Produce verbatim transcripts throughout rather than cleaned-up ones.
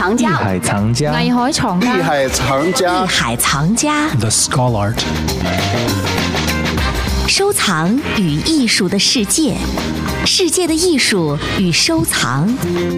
藏家， 艺海藏家， 艺海藏家， 艺海藏家， 艺海藏家 The Scholar， 收藏与艺术的世界，世界的艺术与收藏。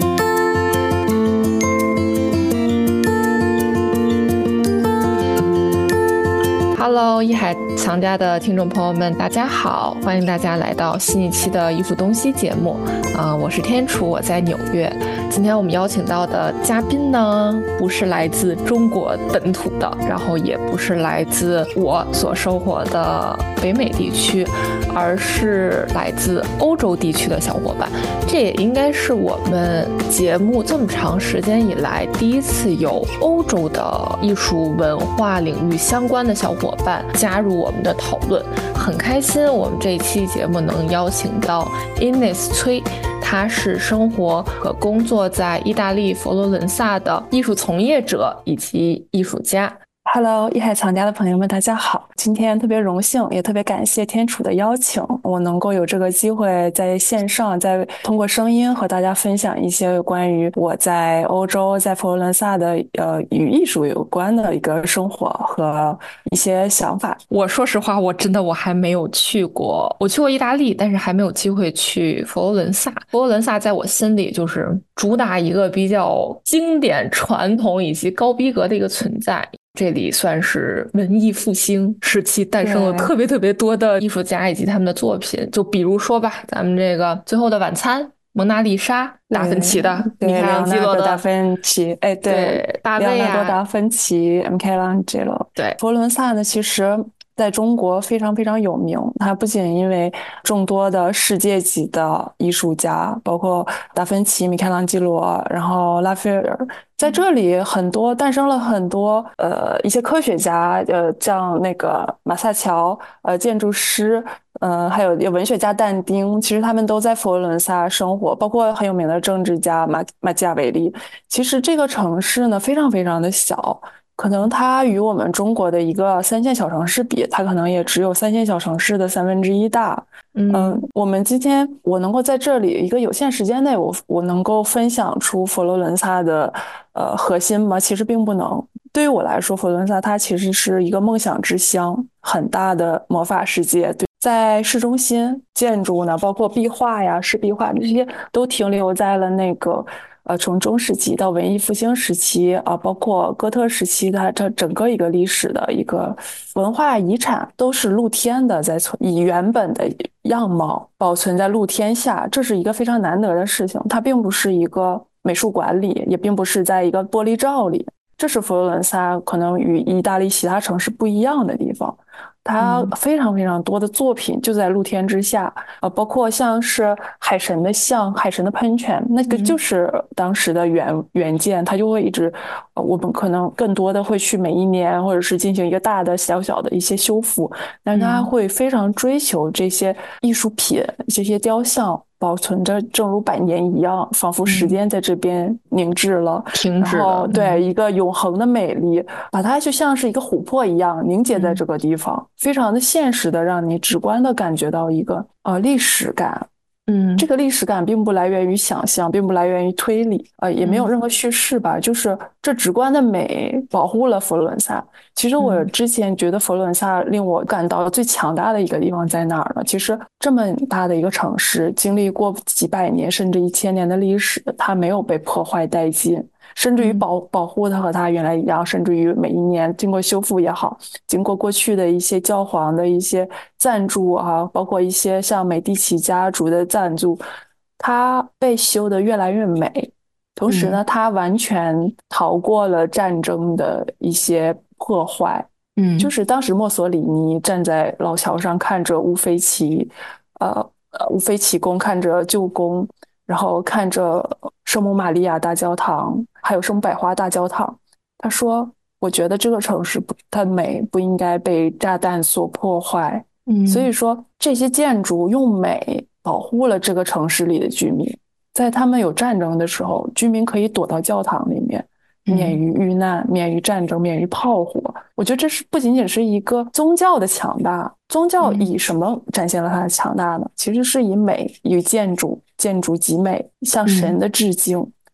Hello， 艺海藏家的听众朋友们，大家好，欢迎大家来到新一期的艺术东西节目。啊、呃，我是天楚，我在纽约。今天我们邀请到的嘉宾呢，不是来自中国本土的，然后也不是来自我所生活的北美地区，而是来自欧洲地区的小伙伴。这也应该是我们节目这么长时间以来第一次有欧洲的艺术文化领域相关的小伙伴加入我们的讨论，很开心我们这一期节目能邀请到 Ines 崔，他是生活和工作在意大利佛罗伦萨的艺术从业者以及艺术家。 Hello， 艺海藏家的朋友们，大家好！今天特别荣幸，也特别感谢天楚的邀请，我能够有这个机会在线上，再通过声音和大家分享一些关于我在欧洲，在佛罗伦萨的呃与艺术有关的一个生活和一些想法。 我说实话，我真的我还没有去过，我去过意大利，但是还没有机会去佛罗伦萨。佛罗伦萨在我心里就是主打一个比较经典、传统以及高逼格的一个存在。这里算是文艺复兴时期诞生了特别特别多的艺术家以及他们的作品，就比如说吧，咱们这个最后的晚餐、蒙娜丽莎、达芬奇的、米开朗基罗的达芬奇，哎，对， 对大卫啊， 列纳多达芬奇、米开朗基罗。 对， 佛罗伦萨呢，其实在中国非常非常有名，它不仅因为众多的世界级的艺术家，包括达芬奇、米开朗基罗，然后拉斐尔，在这里很多诞生了很多呃一些科学家，呃像那个马萨乔，呃建筑师，呃还有文学家但丁，其实他们都在佛罗伦萨生活，包括很有名的政治家马马基雅维利。其实这个城市呢非常非常的小。可能它与我们中国的一个三线小城市比，它可能也只有三线小城市的三分之一大。嗯、呃，我们今天我能够在这里一个有限时间内，我我能够分享出佛罗伦萨的呃核心吗？其实并不能。对于我来说，佛罗伦萨它其实是一个梦想之乡，很大的魔法世界。对，在市中心建筑呢，包括壁画呀、石壁画这些，都停留在了那个。呃，从中世纪到文艺复兴时期啊、呃，包括哥特时期的这整个一个历史的一个文化遗产，都是露天的，在以原本的样貌保存在露天下，这是一个非常难得的事情。它并不是一个美术馆里，也并不是在一个玻璃罩里，这是佛罗伦萨可能与意大利其他城市不一样的地方。它非常非常多的作品就在露天之下，呃，包括像是海神的像、海神的喷泉，那个就是当时的原原件，它就会一直，呃，我们可能更多的会去每一年或者是进行一个大的、小小的一些修复，但是它会非常追求这些艺术品、这些雕像。保存着，正如百年一样，仿佛时间在这边凝滞了， 停滞了。 然后对、嗯、一个永恒的美丽，把它就像是一个琥珀一样凝结在这个地方，嗯、非常的现实的，让你直观的感觉到一个呃历史感。嗯，这个历史感并不来源于想象，并不来源于推理，呃，也没有任何叙事吧，嗯、就是这直观的美保护了佛罗伦萨。其实我之前觉得佛罗伦萨令我感到最强大的一个地方在哪儿呢？其实这么大的一个城市，经历过几百年甚至一千年的历史，它没有被破坏殆尽。甚至于保保护它和它原来一样，甚至于每一年经过修复也好，经过过去的一些教皇的一些赞助啊，包括一些像美第奇家族的赞助，它被修得越来越美。同时呢，它完全逃过了战争的一些破坏。嗯，就是当时墨索里尼站在老桥上看着乌菲齐，呃，乌菲齐宫，看着旧宫。然后看着圣母玛利亚大教堂，还有圣母百花大教堂，他说：“我觉得这个城市不，它美不应该被炸弹所破坏。”嗯，所以说这些建筑用美保护了这个城市里的居民，在他们有战争的时候，居民可以躲到教堂里面，免于遇难，免于战争，免于炮火。我觉得这是不仅仅是一个宗教的强大，宗教以什么展现了它的强大呢？其实是以美与建筑。建筑极美，向神的致敬，嗯、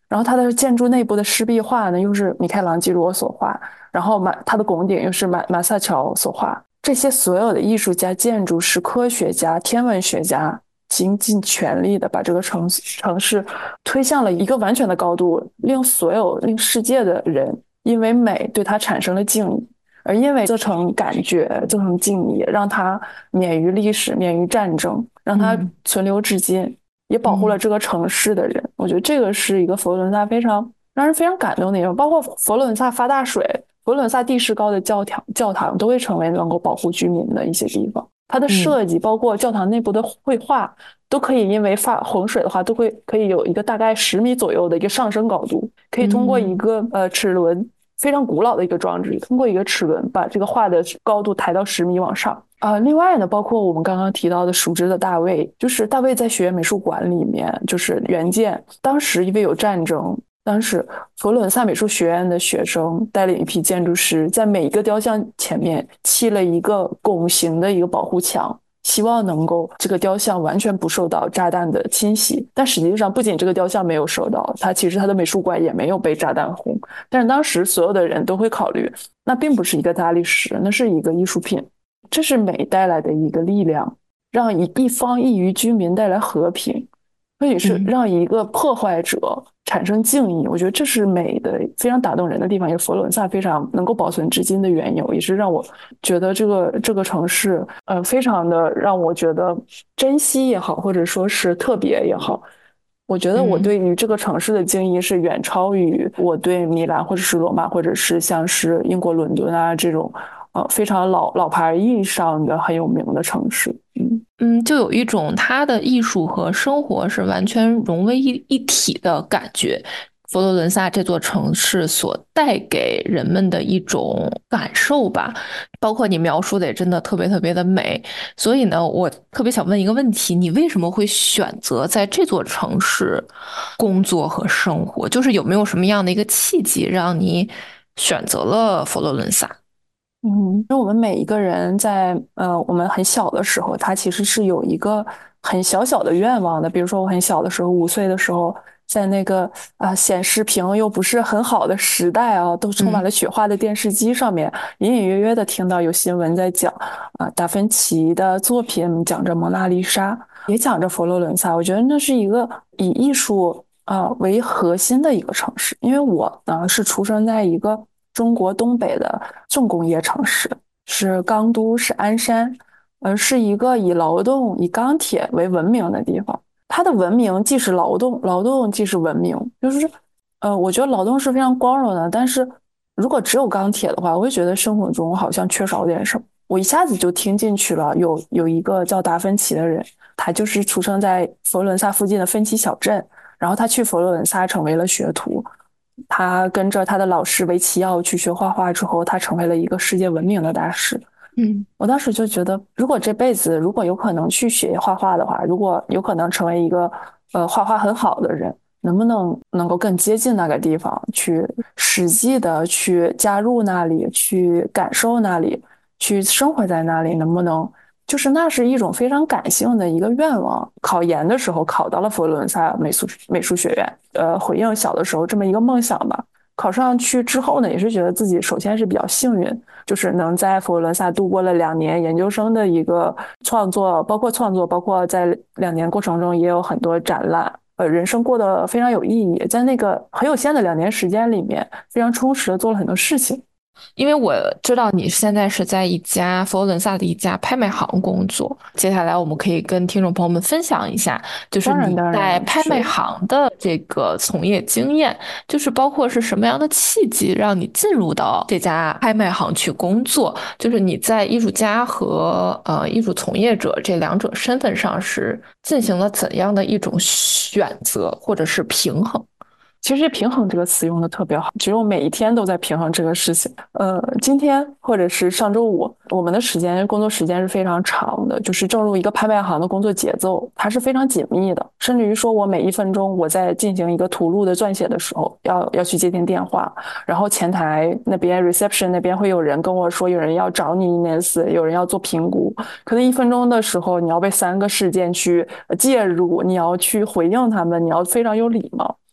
然后它的建筑内部的湿壁画呢，又是米开朗基罗所画，然后马它的拱顶又是马马萨乔所画。这些所有的艺术家、建筑师、科学家、天文学家，倾尽全力的把这个城城市推向了一个完全的高度，令所有令世界的人因为美对它产生了敬意，而因为这层感觉、这层敬意，让它免于历史、免于战争，让它存留至今。嗯，也保护了这个城市的人，嗯，我觉得这个是一个佛罗伦萨非常让人非常感动的一种。包括佛罗伦萨发大水，佛罗伦萨地势高的教堂教堂都会成为能够保护居民的一些地方。它的设计，包括教堂内部的绘画，都可以因为发洪水的话，都会可以有一个大概十米左右的一个上升高度，可以通过一个呃齿轮。非常古老的一个装置，通过一个齿轮把这个画的高度抬到十米往上啊、呃。另外呢，包括我们刚刚提到的熟知的大卫，就是大卫在学院美术馆里面就是原件，当时因为有战争，当时佛罗伦萨美术学院的学生带领一批建筑师，在每一个雕像前面砌了一个拱形的一个保护墙。希望能够这个雕像完全不受到炸弹的侵袭，但实际上不仅这个雕像没有受到，它其实它的美术馆也没有被炸弹轰。但是当时所有的人都会考虑，那并不是一个大理石，那是一个艺术品，这是美带来的一个力量，让一一方一隅居民带来和平，所以是让一个破坏者产生敬意。我觉得这是美的非常打动人的地方，也是佛罗伦萨非常能够保存至今的缘由，也是让我觉得这个这个城市呃非常的让我觉得珍惜也好，或者说是特别也好。我觉得我对于这个城市的敬意是远超于我对米兰或者是罗马或者是像是英国伦敦啊这种呃非常老老牌意义上的很有名的城市。嗯嗯，就有一种它的艺术和生活是完全融为一一体的感觉。佛罗伦萨这座城市所带给人们的一种感受吧，包括你描述的也真的特别特别的美。所以呢，我特别想问一个问题，你为什么会选择在这座城市工作和生活？就是有没有什么样的一个契机让你选择了佛罗伦萨？ 嗯，因为我们每一个人在呃我们很小的时候，他其实是有一个很小小的愿望的。比如说我很小的时候，五岁的时候，在那个啊、呃、显示屏又不是很好的时代啊，都充满了雪花的电视机上面，嗯、隐隐约约的听到有新闻在讲啊、呃、达芬奇的作品，讲着蒙娜丽莎，也讲着佛罗伦萨。我觉得那是一个以艺术啊、呃、为核心的一个城市。因为我呢是出生在一个中国东北的重工业城市，是钢都，是鞍山，呃，是一个以劳动、以钢铁为文明的地方。它的文明既是劳动，劳动既是文明，就是，呃，我觉得劳动是非常光荣的。但是如果只有钢铁的话，我会觉得生活中好像缺少点什么。我一下子就听进去了，有有一个叫达芬奇的人，他就是出生在佛罗伦萨附近的芬奇小镇，然后他去佛罗伦萨成为了学徒。他跟着他的老师维齐奥去学画画之后，他成为了一个世界闻名的大师。 嗯， 我当时就觉得，如果这辈子如果有可能去学画画的话，如果有可能成为一个呃画画很好的人，能不能能够更接近那个地方，去实际的去加入那里，去感受那里，去生活在那里，能不能？就是那是一种非常感性的一个愿望。考研的时候考到了佛罗伦萨美术美术学院，呃，回应小的时候这么一个梦想吧。考上去之后呢，也是觉得自己首先是比较幸运，就是能在佛罗伦萨度过了两年研究生的一个创作，包括创作，包括在两年过程中也有很多展览，呃，人生过得非常有意义，在那个很有限的两年时间里面，非常充实的做了很多事情。 因为我知道你现在是在一家佛罗伦萨的一家拍卖行工作，接下来我们可以跟听众朋友们分享一下，就是你在拍卖行的这个从业经验，就是包括是什么样的契机让你进入到这家拍卖行去工作，就是你在艺术家和呃艺术从业者这两者身份上是进行了怎样的一种选择或者是平衡。 其实平衡这个词用的特别好，其实我每一天都在平衡这个事情。呃，今天或者是上周五，我们的时间工作时间是非常长的，就是正如一个拍卖行的工作节奏，它是非常紧密的。甚至于说我每一分钟我在进行一个图录的撰写的时候，要要去接听电话，然后前台那边 reception 那边会有人跟我说，有人要找你 Ines， 有人要做评估，可能一分钟的时候你要被三个事件去介入，你要去回应他们，你要非常有礼貌。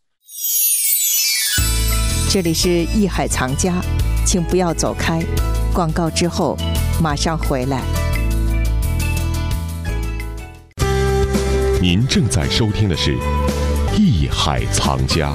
这里是艺海藏家，请不要走开，广告之后马上回来。 您正在收听的是艺海藏家。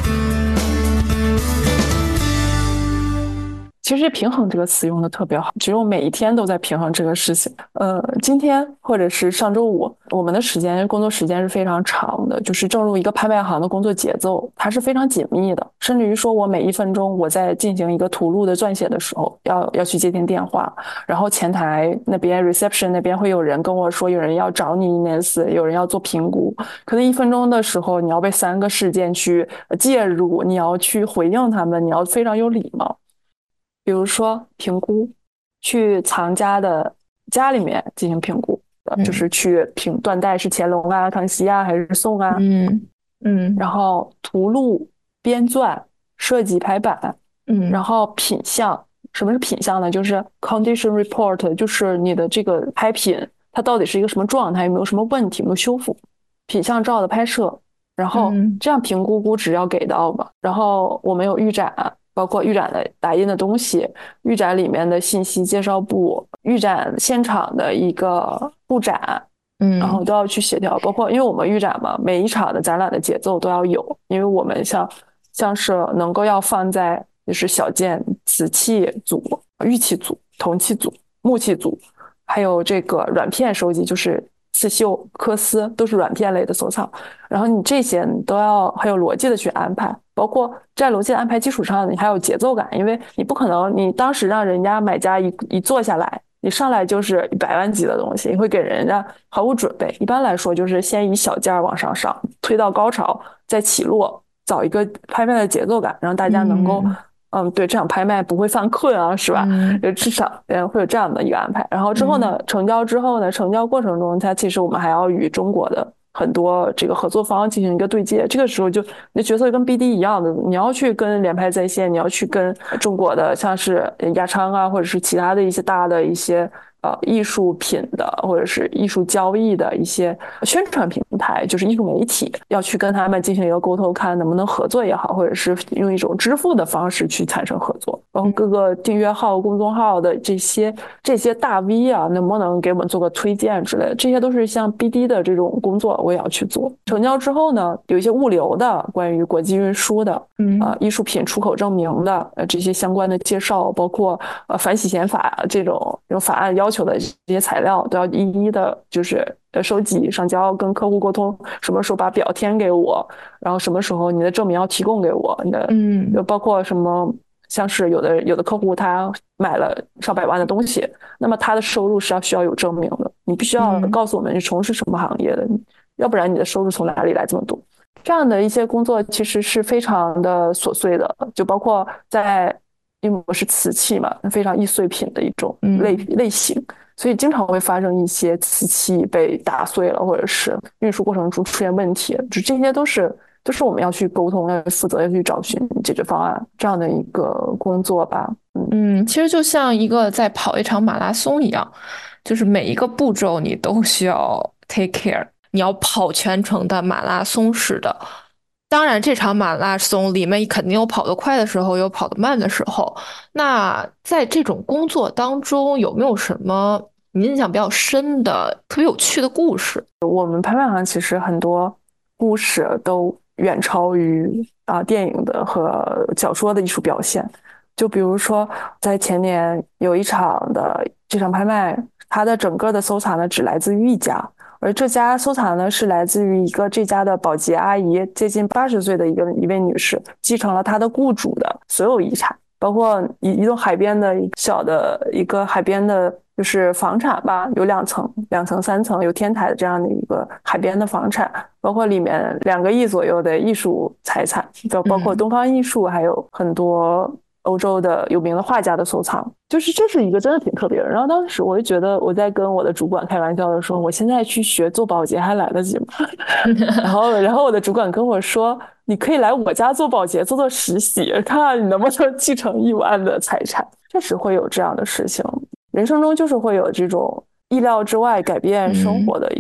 其实平衡这个词用的特别好，其实我每一天都在平衡这个事情。呃，今天或者是上周五，我们的时间工作时间是非常长的，就是正如一个拍卖行的工作节奏，它是非常紧密的。甚至于说我每一分钟我在进行一个图录的撰写的时候，要要去接听电话，然后前台那边 reception 那边会有人跟我说，有人要找你 Ines， 有人要做评估，可能一分钟的时候你要被三个事件去介入，你要去回应他们，你要非常有礼貌。比如说评估，去藏家的家里面进行评估，嗯、就是去评断代是乾隆啊、康熙啊还是宋啊， 嗯嗯， 然后图录、编撰、设计排版， 嗯， 然后品相，什么是品相呢？就是 condition report， 就是你的这个拍品它到底是一个什么状态，有没有什么问题，有没有修复，品相照的拍摄，然后这样评估估值要给到嘛，然后我们有预展。包括预展的打印的东西，预展里面的信息介绍部，预展现场的一个布展，嗯，然后都要去协调。包括因为我们预展嘛，每一场的展览的节奏都要有，因为我们像像是能够要放在就是小件瓷器组、玉器组、铜器组、木器组，还有这个软片收集，就是刺绣、缂丝都是软片类的收藏。然后你这些你都要很有逻辑的去安排。包括在逻辑的安排基础上，你还有节奏感，因为你不可能，你当时让人家买家一一坐下来，你上来就是一百万级的东西，你会给人家毫无准备。一般来说，就是先以小件往上上，推到高潮，再起落，找一个拍卖的节奏感，让大家能够，嗯, 嗯，对这场拍卖不会犯困啊，是吧？嗯，就至少嗯会有这样的一个安排。然后之后呢，嗯、成交之后呢，成交过程中，它其实我们还要与中国的很多这个合作方进行一个对接，这个时候就你的角色跟 B D 一样的，你要去跟联拍在线，你要去跟中国的像是亚昌啊，或者是其他的一些大的一些呃艺术品的或者是艺术交易的一些宣传平台，就是艺术媒体，要去跟他们进行一个沟通，看能不能合作也好，或者是用一种支付的方式去产生合作，包括各个订阅号、公众号的这些这些大 V 啊，能不能给我们做个推荐之类的，这些都是像 B D 的这种工作，我也要去做。成交之后呢，有一些物流的，关于国际运输的，嗯，呃，艺术品出口证明的，呃，这些相关的介绍，包括呃反洗钱法这种这种法案要求的这些材料，都要一一的，就是呃收集上交，跟客户沟通，什么时候把表填给我，然后什么时候你的证明要提供给我，你的，嗯，就包括什么。像是有的有的客户他买了上百万的东西，那么他的收入是要需要有证明的，你必须要告诉我们你从事什么行业的，嗯、要不然你的收入从哪里来这么多？这样的一些工作其实是非常的琐碎的，就包括在因为我是瓷器嘛，非常易碎品的一种类、嗯、类型，所以经常会发生一些瓷器被打碎了，或者是运输过程中出现问题，就这些都是。都是我们要去沟通、要负责、要去找寻解决方案这样的一个工作吧。 嗯, 嗯，其实就像一个在跑一场马拉松一样，就是每一个步骤你都需要 take care， 你要跑全程的马拉松式的。当然，这场马拉松里面肯定有跑得快的时候，有跑得慢的时候。那在这种工作当中，有没有什么你印象比较深的、特别有趣的故事？ 我们拍卖行其实很多故事都远超于啊、呃、电影的和小说的艺术表现。就比如说，在前年有一场的这场拍卖，它的整个的收藏呢只来自于一家，而这家收藏呢是来自于一个这家的保洁阿姨，接近八十岁的一个一位女士，继承了她的雇主的所有遗产，包括一一栋海边的小的一个海边的。就是房产吧，有两层、两层、三层，有天台的这样的一个海边的房产，包括里面两个亿左右的艺术财产，包括东方艺术，还有很多欧洲的有名的画家的收藏。就是这是一个真的挺特别的。然后当时我就觉得我在跟我的主管开玩笑的说，我现在去学做保洁还来得及吗？然后，然后我的主管跟我说，你可以来我家做保洁，做做实习，看看你能不能继承亿万的财产。确实会有这样的事情。人生中就是会有这种意料之外改变生活的一个故事。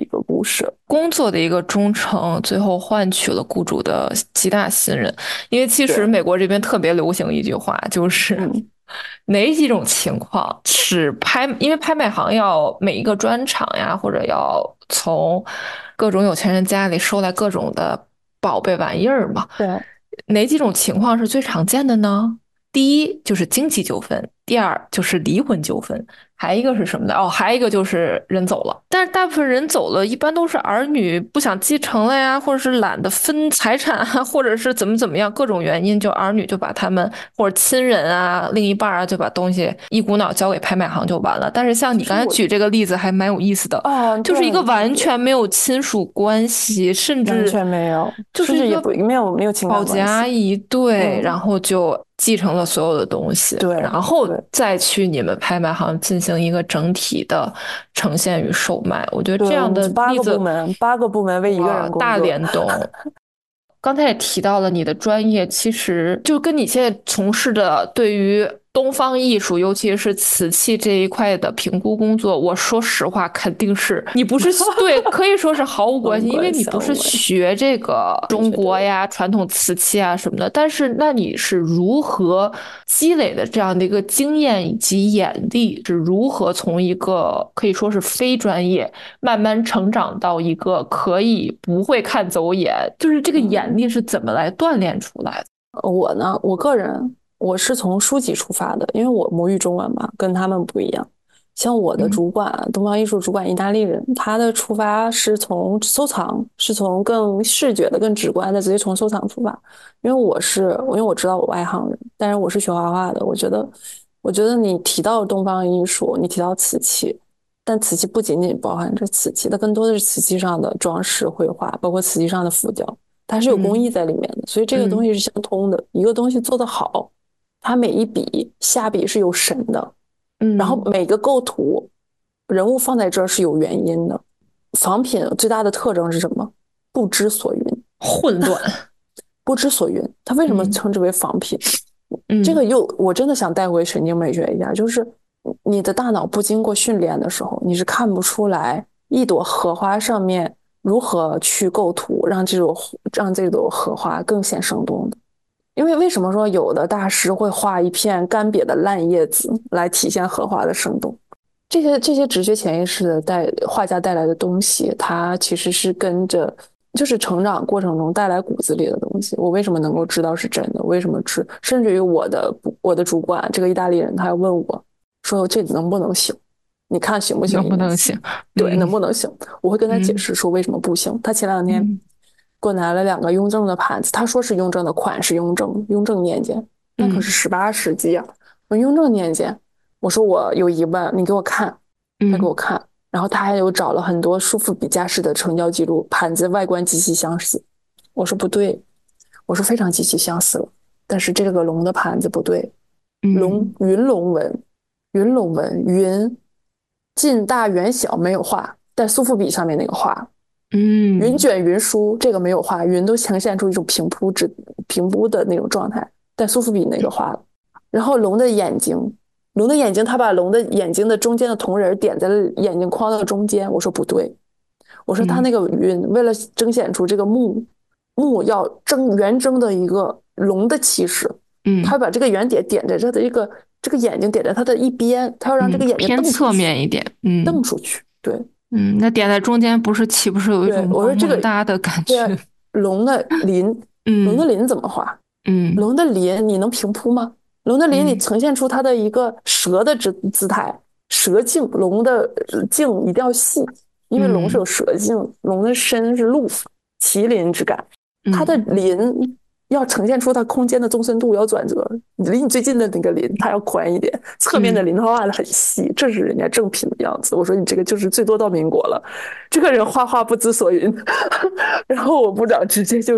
事。 工作的一个忠诚，最后换取了雇主的极大信任。因为其实美国这边特别流行一句话，就是、嗯、哪几种情况是拍，因为拍卖行要每一个专场呀，或者要从各种有钱人家里收来各种的宝贝玩意儿嘛。 对， 哪几种情况是最常见的呢？第一就是经济纠纷，第二就是离婚纠纷，还一个是什么的？哦，还一个就是人走了。但是大部分人走了，一般都是儿女不想继承了呀，或者是懒得分财产啊，或者是怎么怎么样，各种原因，就儿女就把他们或者亲人啊、另一半啊，就把东西一股脑交给拍卖行就完了。但是像你刚才举这个例子还蛮有意思的， 哦， 就是一个完全没有亲属关系，甚至完全没有， 就是一个没有没有情感关系， 保洁阿姨，对、嗯，然后就继承了所有的东西， 对， 然后再去你们拍卖行进行一个整体的呈现与售卖。我觉得这样的例子， 八个部门，八个部门为一个人工作， 大联动。刚才也提到了你的专业，其实就跟你现在从事的对于东方艺术，尤其是瓷器这一块的评估工作，我说实话，肯定是你不是对，可以说是毫无关系，因为你不是学这个中国呀、传统瓷器啊什么的。但是，那你是如何积累的这样的一个经验以及眼力？是如何从一个可以说是非专业，慢慢成长到一个可以不会看走眼，就是这个眼力是怎么来锻炼出来的？ 我呢，我个人。我是从书籍出发的，因为我母语中文嘛，跟他们不一样。像我的主管，嗯、东方艺术主管意大利人，他的出发是从收藏，是从更视觉的、更直观的，直接从收藏出发。因为我是，因为我知道我外行人，但是我是学画画的，我觉得，我觉得你提到东方艺术，你提到瓷器，但瓷器不仅仅包含着瓷器，它更多的是瓷器上的装饰绘画，包括瓷器上的浮雕，它是有工艺在里面的，嗯、所以这个东西是相通的。嗯、一个东西做得好。它每一笔下笔是有神的，嗯，然后每个构图人物放在这儿是有原因的。仿品最大的特征是什么？不知所云， 混乱， 不知所云。它为什么称之为仿品？ 嗯， 这个又我真的想带回神经美学一下，就是你的大脑不经过训练的时候，你是看不出来一朵荷花上面如何去构图，让这朵让这朵荷花更显生动的。因为为什么说有的大师会画一片干瘪的烂叶子来体现荷花的生动？这些这些直觉潜意识的带画家带来的东西，它其实是跟着就是成长过程中带来骨子里的东西。我为什么能够知道是真的？为什么知？甚至于我的我的主管这个意大利人，他要问我说这能不能行？你看行不行？ 能不能行？ 对，嗯、能不能行？我会跟他解释说为什么不行。嗯、他前两天。嗯给我拿了两个雍正的盘子，他说是雍正的款式，雍正雍正年间，那可是十八世纪啊！嗯、我雍正年间，我说我有疑问，你给我看，他给我看，嗯、然后他还有找了很多苏富比家饰的成交记录，盘子外观极其相似。我说不对，我说非常极其相似了，但是这个龙的盘子不对，龙云龙纹，云龙纹云近大远小没有画，但苏富比上面那个画。 嗯， 云卷云舒这个没有画，云都呈现出一种平铺之平铺的那种状态，但苏富比那个画了。然后龙的眼睛，龙的眼睛，他把龙的眼睛的中间的铜人点在了眼睛框的中间。我说不对，我说他那个云、嗯、为了彰显出这个木木要争圆睁的一个龙的气势，嗯，他把这个圆点点在这的一个这个眼睛点在它的一边，他要让这个眼睛偏侧面一点，嗯， 瞪出去，对。 嗯，那点在中间不是岂不是有一种萌哒的感觉？ 龙的鳞，嗯，龙的鳞怎么画？嗯，龙的鳞你能平铺吗？龙的鳞你呈现出它的一个蛇的姿姿态，蛇颈，龙的颈一定要细，因为龙是有蛇颈，嗯、龙的身是鹿，麒麟之感，它的鳞要呈现出它空间的纵深度要转折，离你最近的那个鳞它要宽一点，侧面的鳞它画的很细，嗯、这是人家正品的样子。我说你这个就是最多到民国了，这个人画画不知所云。然后我部长直接就说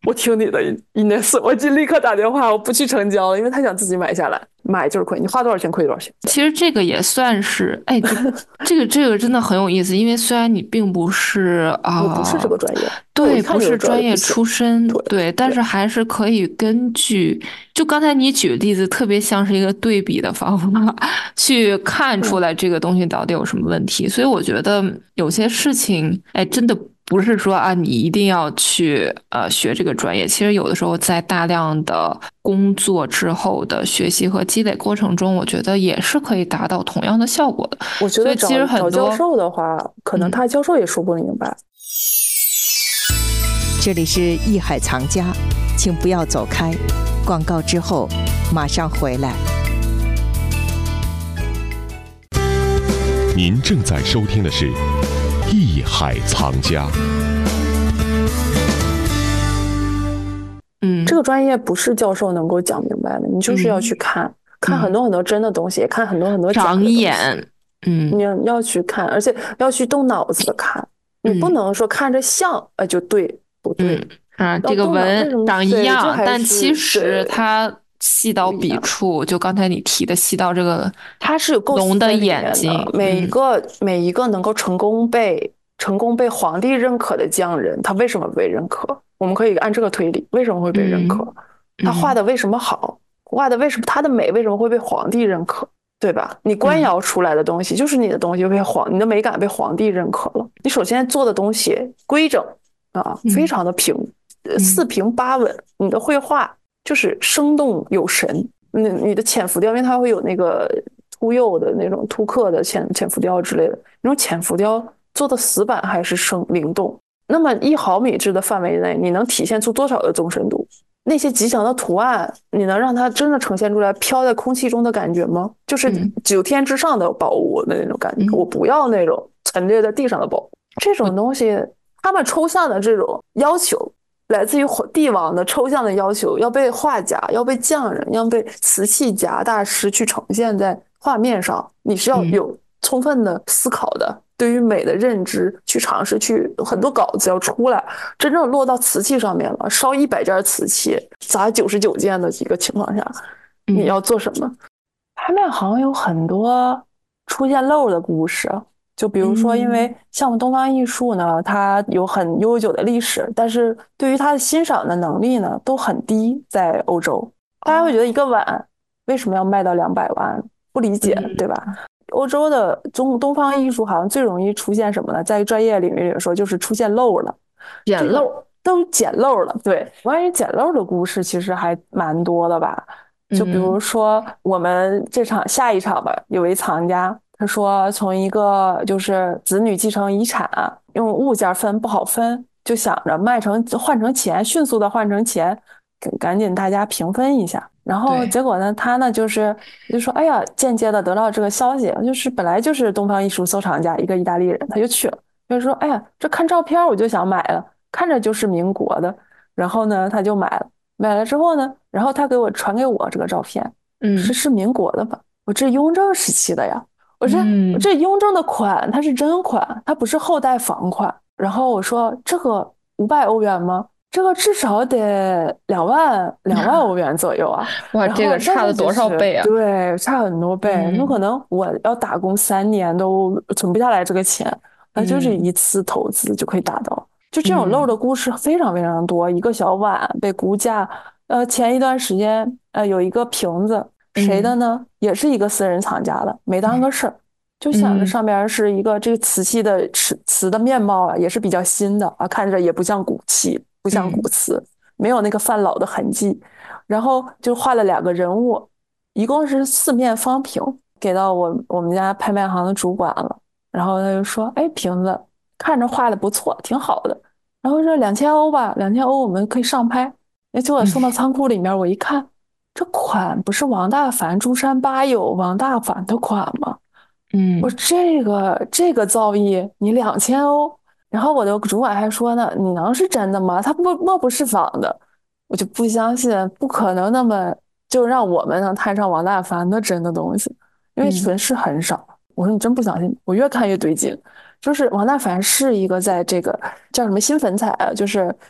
我听你的 Ines， 我就立刻打电话，我不去成交了，因为他想自己买下来，买就是亏，你花多少钱亏多少钱。 其实这个也算是，哎，这个这个真的很有意思，因为虽然你并不是啊， 我不是这个专业， 对，不是专业出身，对，对，但是还是可以根据，就刚才你举的例子，特别像是一个对比的方法，去看出来这个东西到底有什么问题。所以我觉得有些事情，哎，真的不是说啊，你一定要去呃学这个专业。其实有的时候在大量的工作之后的学习和积累过程中，我觉得也是可以达到同样的效果的。 我觉得找其实很多找教授的话，可能他教授也说不明白。嗯， 这里是艺海藏家，请不要走开，广告之后马上回来。 您正在收听的是艺海藏家。 嗯， 这个专业不是教授能够讲明白的，你就是要去看，嗯、看很多很多真的东西，也看很多很多长眼。嗯， 你要去看，而且要去动脑子的看，你不能说看着像，呃，就对。不对、 嗯、啊，这个纹长一样，但其实它细到笔触，就刚才你提的细到这个， 它是有龙的眼睛， 每一个、嗯、每一个能够成功被成功被皇帝认可的匠人，他为什么被认可？我们可以按这个推理，为什么会被认可？嗯、他画的为什么好？画的为什么他的美为什么会被皇帝认可？对吧？你官窑出来的东西、嗯、就是你的东西被皇，你的美感被皇帝认可了。你首先做的东西规整。啊，非常的平，嗯、四平八稳。你的绘画就是生动有神。你你的浅浮雕，因为它会有那个凸釉的那种凸刻的浅浅浮雕之类的，那种浅浮雕做的死板还是生灵动。那么一毫米质的范围内，你能体现出多少的纵深度？那些吉祥的图案，你能让它真的呈现出来飘在空气中的感觉吗？就是九天之上的宝物的那种感觉。嗯、我不要那种陈列在地上的宝物，这种东西。他们抽象的这种要求来自于帝王的抽象的要求，要被画家、要被匠人、要被瓷器家大师去呈现在画面上。你是要有充分的思考的，嗯、对于美的认知，去尝试，去很多稿子要出来，真正落到瓷器上面了。烧一百件瓷器，砸九十九件的一个情况下，你要做什么？嗯、拍卖行有很多出现漏的故事。就比如说，因为像我们东方艺术呢，它有很悠久的历史，但是对于它的欣赏的能力呢，都很低。在欧洲，大家会觉得一个碗为什么要卖到两百万？不理解，对吧？欧洲的中东方艺术好像最容易出现什么呢？在专业领域里说，就是出现漏了，捡漏，都捡漏了。对，关于捡漏的故事其实还蛮多的吧？就比如说我们这场下一场吧，有位藏家。他说从一个就是子女继承遗产，用物件分不好分，就想着卖成换成钱，迅速的换成钱，赶紧大家平分一下。然后结果呢，他呢就是就说，哎呀，间接的得到这个消息，就是本来就是东方艺术收藏家，一个意大利人，他就去了，就说，哎呀，这看照片我就想买了，看着就是民国的，然后呢他就买了，买了之后呢，然后他给我传给我这个照片，嗯，是是民国的吧？我这雍正时期的呀。我说、嗯、这雍正的款它是真款，它不是后代仿款。然后我说这个五百欧元吗？这个至少得两万两万欧元左右啊！ 哇，这个差了多少倍啊？ 对，差很多倍。那、嗯、可能我要打工三年都存不下来这个钱，那就是一次投资就可以达到。就这种漏的故事非常非常多。一个小碗被估价，呃，前一段时间呃有一个瓶子。谁的呢、嗯？也是一个私人藏家的，没当个事儿，就想着上边是一个这个瓷器的瓷瓷的面貌啊，也是比较新的啊，看着也不像古器，不像古瓷，嗯、没有那个泛老的痕迹。然后就画了两个人物，一共是四面方瓶，给到我我们家拍卖行的主管了。然后他就说：“哎，瓶子看着画的不错，挺好的。然后这两千欧吧，两千欧我们可以上拍。”哎，结果送到仓库里面，我一看。这款不是王大凡珠山八友王大凡的款吗？嗯，我说这个这个造诣你两千欧，然后我的主管还说呢，你能是真的吗？他不莫不是仿的，我就不相信，不可能那么就让我们能摊上王大凡的真的东西，因为存世很少。嗯、我说你真不相信？我越看越对劲，就是王大凡是一个在这个叫什么新粉彩啊，就是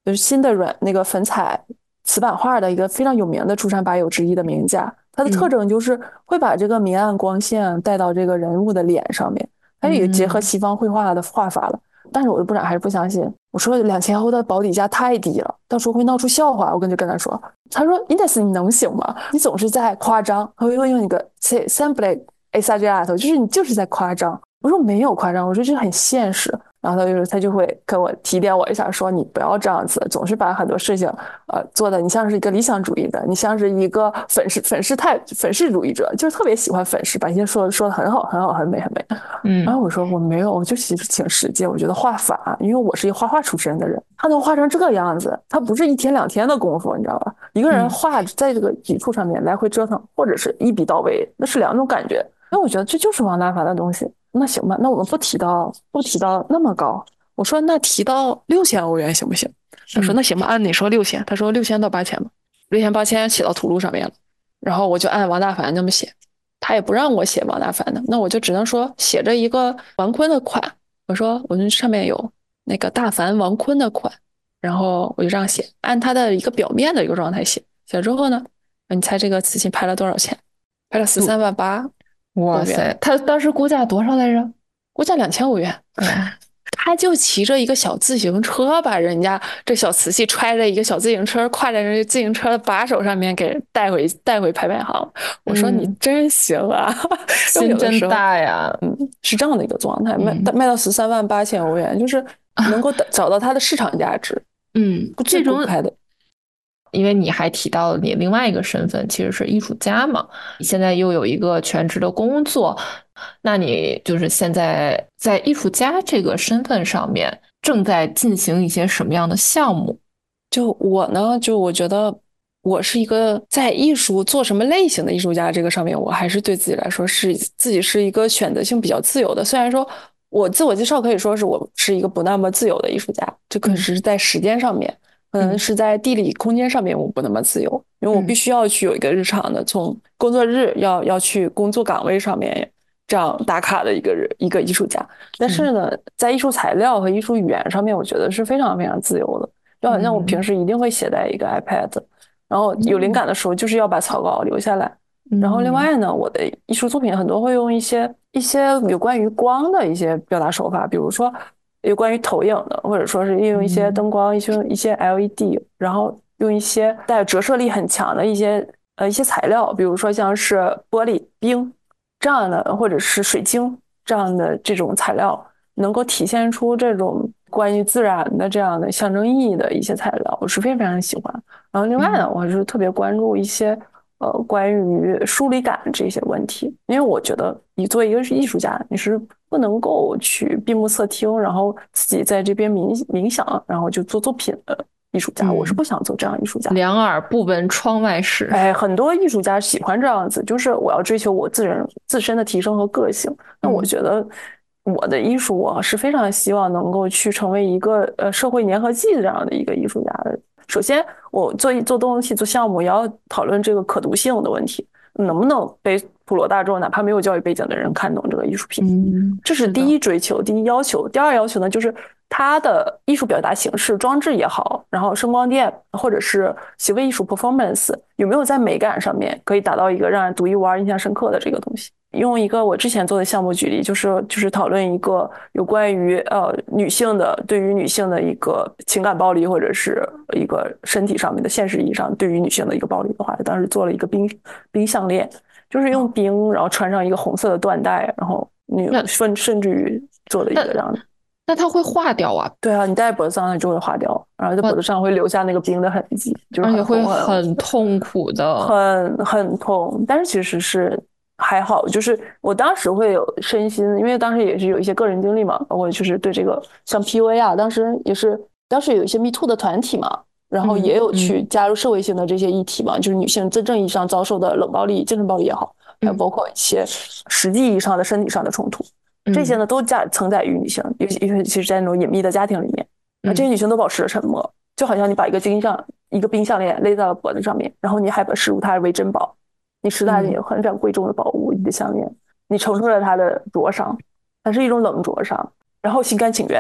就是新的软那个粉彩瓷版画的一个非常有名的出山八友之一的名家。它的特征就是会把这个明暗光线带到这个人物的脸上面，它也结合西方绘画的画法了。但是我的部长还是不相信，我说两千欧的保底价太低了，到时候会闹出笑话。我跟就跟他说，他说 Indes 你能行吗？你总是在夸张，他会用一个 sempre esagerato， 就是你就是在夸张。我说没有夸张，我说这很现实。然后他就他就会跟我提点我一下，说你不要这样子，总是把很多事情呃做的你像是一个理想主义的，你像是一个粉饰粉饰太粉饰主义者，就是特别喜欢粉饰，把一些说说的很好很好很美很美。嗯，然后我说我没有，我就其实挺实际，我觉得画法，因为我是一个画画出身的人，他能画成这个样子，他不是一天两天的功夫，你知道吧？一个人画在这个笔触上面来回折腾，或者是一笔到位，那是两种感觉。那我觉得这就是王大凡的东西。那行吧，那我们不提到不提到那么高。我说那提到六千欧元行不行？他说那行吧，按你说六千。他说六千到八千吧，六千八千写到图录上面了。然后我就按王大凡那么写，他也不让我写王大凡的，那我就只能说写着一个王坤的款。我说我们上面有那个大凡王坤的款，然后我就这样写，按他的一个表面的一个状态写。写了之后呢，你猜这个瓷器拍了多少钱？拍了十三万八。 哇塞，他当时估价多少来着？ 估价两千欧元。嗯，他就骑着一个小自行车，把人家这小瓷器揣着一个小自行车，挎在人家自行车的把手上面，给带回带回拍卖行。我说你真行啊， 心、嗯、真大呀！ 嗯，是这样的一个状态，卖卖到十三万八千欧元，就是能够找到它的市场价值。 嗯，这种拍的。 因为你还提到了你另外一个身份其实是艺术家嘛，你现在又有一个全职的工作，那你就是现在在艺术家这个身份上面正在进行一些什么样的项目？ 就我呢，就我觉得我是一个在艺术做什么类型的艺术家这个上面，我还是对自己来说是自己是一个选择性比较自由的。虽然说我自我介绍可以说是我是一个不那么自由的艺术家，这可是在时间上面。可能是在地理空间上面我不那么自由，因为我必须要去有一个日常的，从工作日要要去工作岗位上面这样打卡的一个一个艺术家。但是呢，在艺术材料和艺术语言上面，我觉得是非常非常自由的。就好像我平时一定会携带一个 iPad， 然后有灵感的时候就是要把草稿留下来。然后另外呢，我的艺术作品很多会用一些一些有关于光的一些表达手法，比如说有关于投影的，或者说是利用一些灯光、一些一些 L E D， 然后用一些带有折射力很强的一些呃一些材料，比如说像是玻璃、冰这样的，或者是水晶这样的这种材料，能够体现出这种关于自然的这样的象征意义的一些材料，我是非常非常喜欢。然后另外呢，我还是特别关注一些呃关于疏离感这些问题，因为我觉得你作为一个艺术家，你是不能够去闭目塞听，然后自己在这边冥冥想，然后就做作品的艺术家。嗯、我是不想做这样艺术家。 两耳不闻窗外事。 哎，很多艺术家喜欢这样子，就是我要追求我自人自身的提升和个性。那我觉得我的艺术，我是非常希望能够去成为一个呃社会粘合剂这样的一个艺术家的。首先，我做做东西做项目，也要讨论这个可读性的问题，能不能被普罗大众，哪怕没有教育背景的人看懂这个艺术品。嗯，这是第一追求，第一要求。第二要求呢，就是它的艺术表达形式，装置也好，然后声光电或者是行为艺术 performance 有没有在美感上面可以达到一个让人独一无二、印象深刻的这个东西。用一个我之前做的项目举例，就是就是讨论一个有关于呃女性的对于女性的一个情感暴力，或者是一个身体上面的现实意义上对于女性的一个暴力的话，当时做了一个冰冰项链，就是用冰然后穿上一个红色的缎带，然后女甚甚至于做了一个这样的。 那它会化掉啊？ 对啊，你戴脖子上就会化掉，然后在脖子上会留下那个冰的痕迹，就是而且会很痛苦的， 很很痛。但是其实是还好，就是我当时会有身心，因为当时也是有一些个人经历嘛，我就是对这个像 P U A 啊，当时也是当时有一些 Me Too 的团体嘛，然后也有去加入社会性的这些议题嘛，嗯嗯、就是女性真正意义上遭受的冷暴力、精神暴力也好，还有包括一些实际意义上的身体上的冲突。这些呢都加承载于女性，尤其尤其是在那种隐秘的家庭里面，那这些女性都保持了沉默，就好像你把一个金项一个冰项链勒在了脖子上面，然后你还把视如它为珍宝，你视它也很非常贵重的宝物，你的项链，你承受了它的灼伤，它是一种冷灼伤，然后心甘情愿，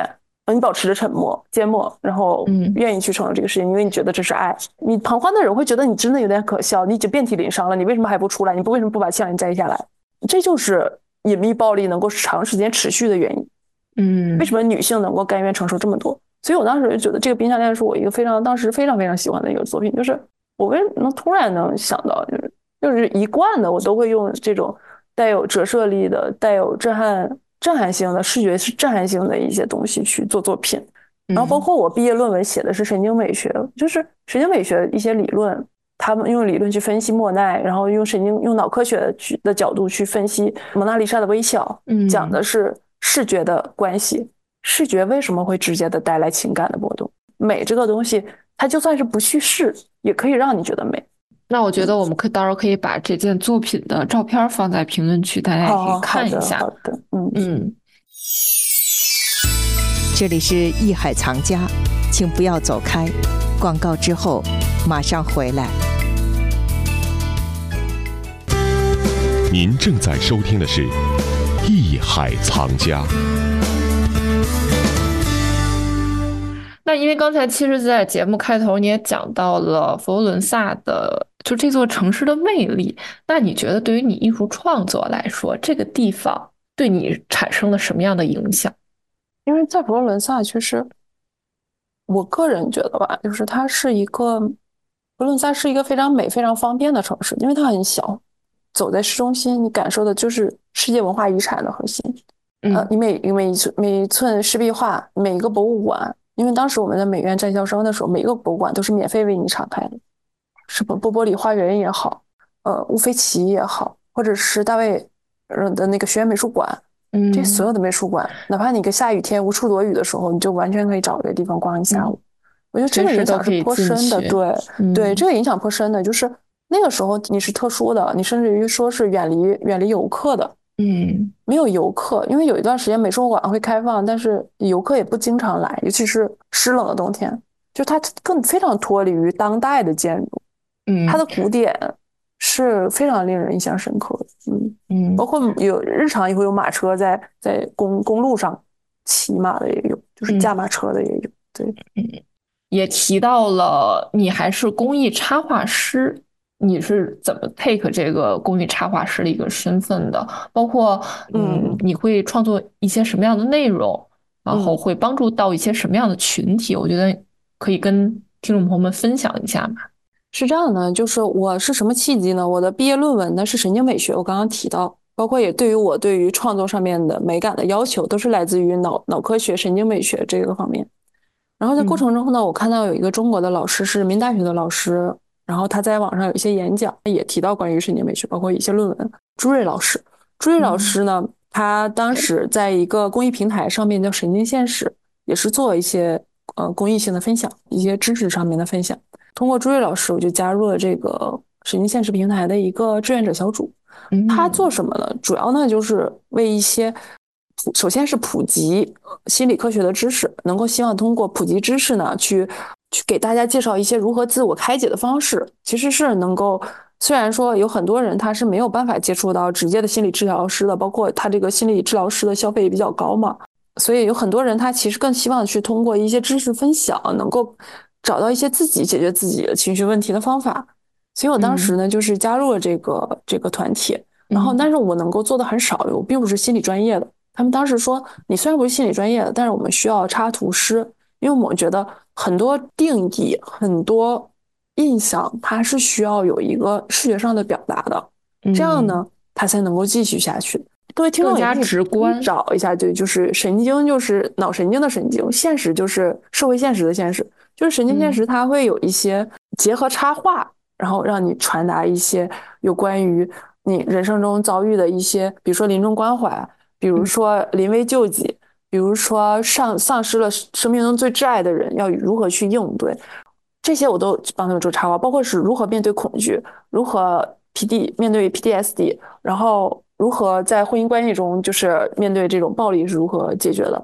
你保持着沉默缄默，然后愿意去承认这个事情，因为你觉得这是爱。你旁观的人会觉得你真的有点可笑，你已经遍体鳞伤了，你为什么还不出来？你不为什么不把项链摘下来？这就是隐秘暴力能够长时间持续的原因。 嗯， 为什么女性能够甘愿承受这么多？所以我当时就觉得这个冰项链是我一个非常当时非常非常喜欢的一个作品，就是我为什么能突然能想到，就是就是一贯的我都会用这种带有折射力的、带有震撼震撼性的视觉是震撼性的一些东西去做作品。然后包括我毕业论文写的是神经美学，就是神经美学一些理论，他们用理论去分析莫奈，然后用神经用脑科学的角度去分析蒙娜丽莎的微笑，讲的是视觉的关系，视觉为什么会直接的带来情感的波动。美这个东西它就算是不叙事也可以让你觉得美。 那我觉得我们可以到时候可以把这件作品的照片放在评论区，大家也可以看一下。 好的，好的，嗯嗯。 这里是艺海藏家，请不要走开，广告之后马上回来。 您正在收听的是艺海藏家。 那因为刚才其实在节目开头你也讲到了佛罗伦萨的就这座城市的魅力，那你觉得对于你艺术创作来说，这个地方对你产生了什么样的影响？ 因为在佛罗伦萨，其实我个人觉得吧，就是它是一个佛罗伦萨是一个非常美、非常方便的城市，因为它很小，走在市中心，你感受的就是世界文化遗产的核心。嗯、呃，你每每一寸每一寸湿壁画，每一个博物馆，因为当时我们在美院在校生的时候，每一个博物馆都是免费为你敞开的，是波波波里花园也好，呃，乌菲齐也好，或者是大卫的那个学院美术馆。嗯，这所有的美术馆，哪怕你个下雨天无处躲雨的时候，你就完全可以找一个地方逛一下午。嗯、我觉得这个影响是颇深的，对、嗯、对，这个影响颇深的，就是那个时候你是特殊的，你甚至于说是远离远离游客的，嗯，没有游客，因为有一段时间美术馆会开放，但是游客也不经常来，尤其是湿冷的冬天，就它更非常脱离于当代的建筑，嗯，它的古典是非常令人印象深刻的，嗯嗯，包括有日常也会有马车在在公公路上骑马的也有，就是驾马车的也有，对， 嗯，也提到了你还是工艺插画师，你是怎么 take 这个工艺插画师的一个身份的？包括嗯，嗯你会创作一些什么样的内容，然后会帮助到一些什么样的群体？嗯、我觉得可以跟听众朋友们分享一下嘛。 是这样的，就是我是什么契机呢？我的毕业论文呢是神经美学，我刚刚提到，包括也对于我对于创作上面的美感的要求，都是来自于脑脑科学、神经美学这个方面。然后在过程中呢，嗯、我看到有一个中国的老师是人民大学的老师，然后他在网上有一些演讲，也提到关于神经美学，包括一些论文。朱瑞老师，朱瑞老师呢，嗯、他当时在一个公益平台上面叫神经现实，也是做一些呃公益性的分享，一些知识上面的分享。通过朱瑞老师，我就加入了这个神经现实平台的一个志愿者小组。他做什么呢？主要呢就是为一些，首先是普及心理科学的知识，能够希望通过普及知识呢，去去给大家介绍一些如何自我开解的方式。其实是能够，虽然说有很多人他是没有办法接触到直接的心理治疗师的，包括他这个心理治疗师的消费也比较高嘛，所以有很多人他其实更希望去通过一些知识分享，能够找到一些自己解决自己的情绪问题的方法，所以我当时呢、嗯、就是加入了这个这个团体，然后但是我能够做的很少，我并不是心理专业的。他们当时说，你虽然不是心理专业的，但是我们需要插图师，因为我们觉得很多定义、很多印象，它是需要有一个视觉上的表达的，这样呢，它才能够继续下去。各位听众也可以直观找一下，对，就是神经就是脑神经的神经，现实就是社会现实的现实。就是神经现实，它会有一些结合插画，然后让你传达一些有关于你人生中遭遇的一些，比如说临终关怀，比如说临危救济，比如说丧丧失了生命中最挚爱的人要如何去应对，这些我都帮他们做插画，包括是如何面对恐惧，如何 P D 面对 P T S D， 然后如何在婚姻关系中就是面对这种暴力是如何解决的。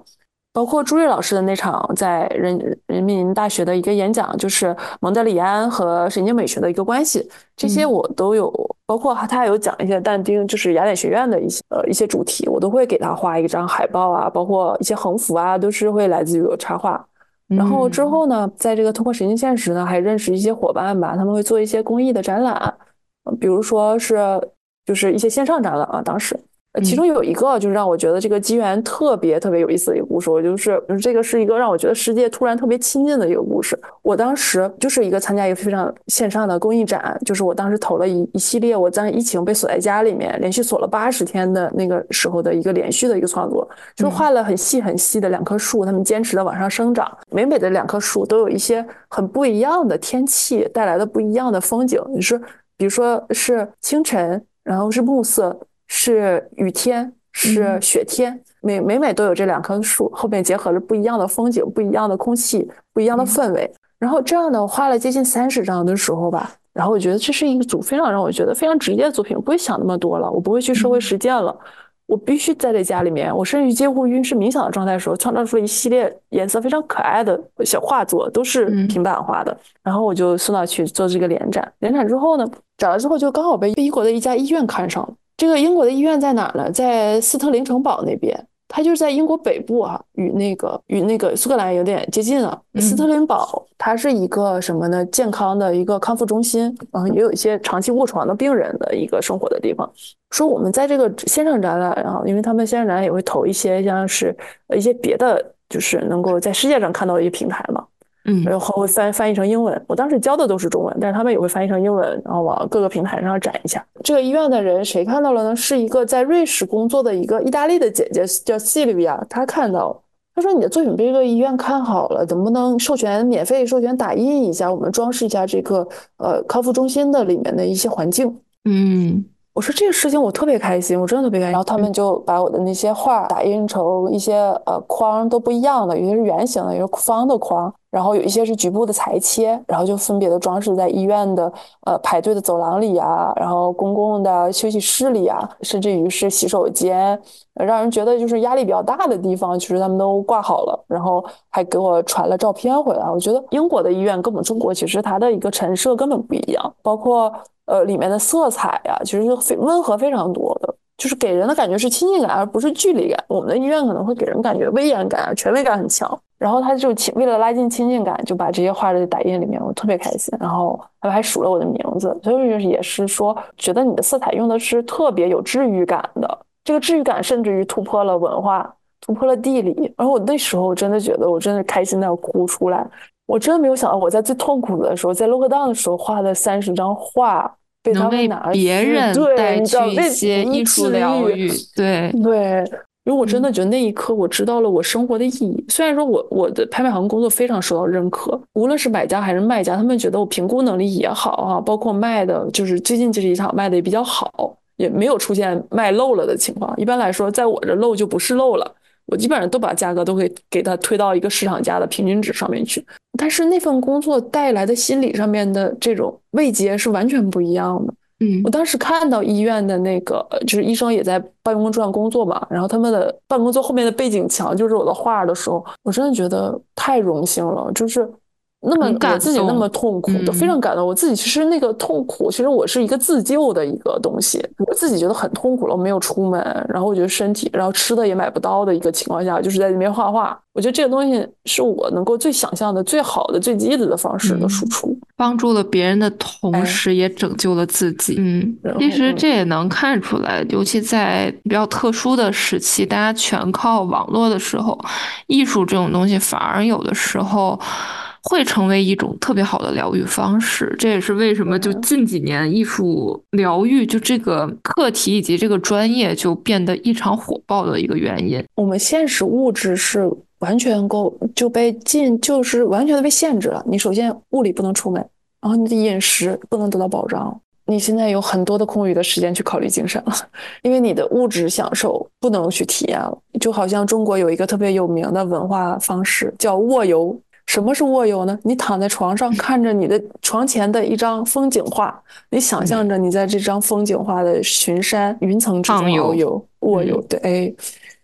包括朱瑞老师的那场在人人民大学的一个演讲，就是蒙德里安和神经美学的一个关系，这些我都有，包括他还有讲一些但丁就是雅典学院的一些呃一些主题，我都会给他画一张海报啊，包括一些横幅啊，都是会来自于我插画。然后之后呢，在这个通过神经现实呢，还认识一些伙伴吧，他们会做一些公益的展览，比如说是就是一些线上展览啊，当时。其中有一个就是让我觉得这个机缘特别特别有意思的一个故事，我就是就是这个是一个让我觉得世界突然特别亲近的一个故事。我当时就是一个参加一个非常线上的公益展，就是我当时投了一一系列我在疫情被锁在家里面连续锁了八十天的那个时候的一个连续的一个创作，就是画了很细很细的两棵树，它们坚持的往上生长，每每的两棵树都有一些很不一样的天气带来的不一样的风景，就是比如说是清晨，然后是暮色，是雨天，是雪天，嗯、每每每都有这两棵树，后面结合了不一样的风景、不一样的空气、不一样的氛围。嗯、然后这样的花了接近三十张的时候吧，然后我觉得这是一个组非常让我觉得非常直接的作品，我不会想那么多了，我不会去社会实践了。嗯、我必须在这家里面，我甚至几乎于是冥想的状态的时候，创造出了一系列颜色非常可爱的小画作，都是平板画的。嗯、然后我就送到去做这个联展，联展之后呢，展了之后就刚好被英国的一家医院看上了。这个英国的医院在哪儿呢？在斯特林城堡那边，它就是在英国北部啊，与那个与那个苏格兰有点接近啊。嗯、斯特林堡它是一个什么呢？健康的一个康复中心，然后也有一些长期卧床的病人的一个生活的地方。说我们在这个线上展览，然后因为他们线上展览也会投一些像是一些别的，就是能够在世界上看到的一些平台嘛。嗯，然后会翻翻译成英文。我当时教的都是中文，但是他们也会翻译成英文，然后往各个平台上展一下。这个医院的人谁看到了呢？是一个在瑞士工作的一个意大利的姐姐，叫 Silvia， 她看到了。她说：“你的作品被这个医院看好了，能不能授权免费授权打印一下，我们装饰一下这个呃康复中心的里面的一些环境？”嗯。我说这个事情我特别开心，我真的特别开心。然后他们就把我的那些画打印成一些呃框都不一样的，有些是圆形的，有些方的框，然后有一些是局部的裁切，然后就分别的装饰在医院的呃排队的走廊里啊，然后公共的休息室里啊，甚至于是洗手间，让人觉得就是压力比较大的地方，其实他们都挂好了，然后还给我传了照片回来。我觉得英国的医院跟我们中国其实它的一个陈设根本不一样，包括呃，里面的色彩呀、啊，其实是温和非常多的，就是给人的感觉是亲近感，而不是距离感。我们的医院可能会给人感觉威严感、权威感很强，然后他就为了拉近亲近感，就把这些画在打印里面，我特别开心。然后他们还数了我的名字，所以也是说，觉得你的色彩用的是特别有治愈感的，这个治愈感甚至于突破了文化，突破了地理。然后我那时候真的觉得，我真的开心的要哭出来。我真的没有想到，我在最痛苦的时候，在 lockdown 的时候画的三十张画。被他们拿别人带去一些艺术疗愈，对对，因为我真的觉得那一刻我知道了我生活的意义。虽然说我我的拍卖行工作非常受到认可，无论是买家还是卖家，他们觉得我评估能力也好啊，包括卖的就是最近这一场卖的也比较好，也没有出现卖漏了的情况。一般来说，在我这漏就不是漏了。我基本上都把价格都会给它推到一个市场价的平均值上面去，但是那份工作带来的心理上面的这种慰藉是完全不一样的。嗯，我当时看到医院的那个，就是医生也在办公桌上工作嘛，然后他们的办公桌后面的背景墙就是我的画的时候，我真的觉得太荣幸了，就是那么我自己那么痛苦，都非常感动。我自己其实那个痛苦，其实我是一个自救的一个东西。我自己觉得很痛苦了，我没有出门，然后我觉得身体，然后吃的也买不到的一个情况下，就是在那边画画。我觉得这个东西是我能够最想象的、最好的、最积极的方式的输出，嗯、 帮助了别人的同时，也拯救了自己。嗯，其实这也能看出来，尤其在比较特殊的时期，大家全靠网络的时候，艺术这种东西反而有的时候会成为一种特别好的疗愈方式。这也是为什么就近几年艺术疗愈就这个课题以及这个专业就变得异常火爆的一个原因。 我们现实物质是完全够就被禁，就是完全的被限制了。你首先物理不能出门，然后你的饮食不能得到保障，你现在有很多的空余的时间去考虑精神了，因为你的物质享受不能去体验了。就好像中国有一个特别有名的文化方式叫卧游。什么是卧游呢？你躺在床上看着你的床前的一张风景画，你想象着你在这张风景画的群山云层之中遨游，卧游。对，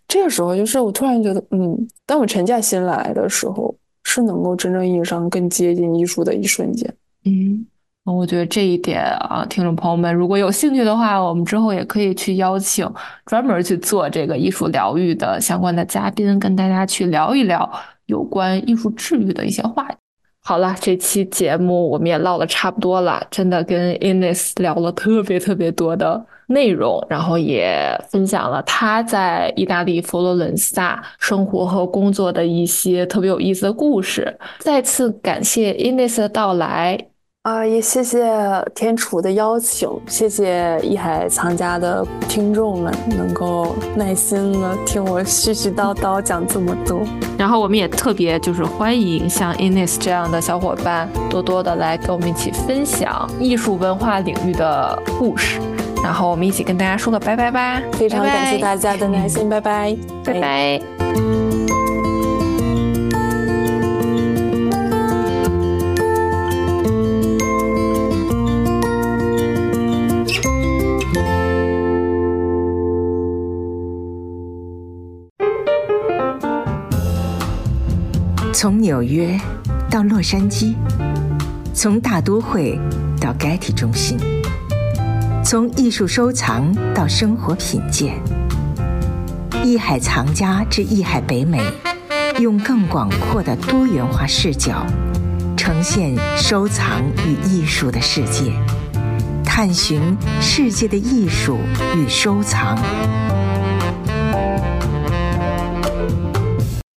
这个时候就是我突然觉得，嗯，当我沉下心来的时候，是能够真正意义上更接近艺术的一瞬间。 嗯，我觉得这一点啊，听众朋友们如果有兴趣的话，我们之后也可以去邀请专门去做这个艺术疗愈的相关的嘉宾，跟大家去聊一聊有关艺术治愈的一些话题。好了，这期节目我们也唠得差不多了，真的跟 Ines 聊了特别特别多的内容，然后也分享了他在意大利佛罗伦萨生活和工作的一些特别有意思的故事。再次感谢 Ines 的到来啊，也谢谢天楚的邀请，谢谢艺海藏家的听众们能够耐心的听我絮絮叨叨讲这么多。 然后我们也特别就是欢迎像 Ines 这样的小伙伴多多的来跟我们一起分享艺术文化领域的故事。然后我们一起跟大家说个拜拜吧， 非常感谢大家的耐心，拜拜， 拜拜。 从纽约到洛杉矶，从大都会到盖蒂中心，从艺术收藏到生活品鉴，艺海藏家之艺海北美，用更广阔的多元化视角，呈现收藏与艺术的世界，探寻世界的艺术与收藏。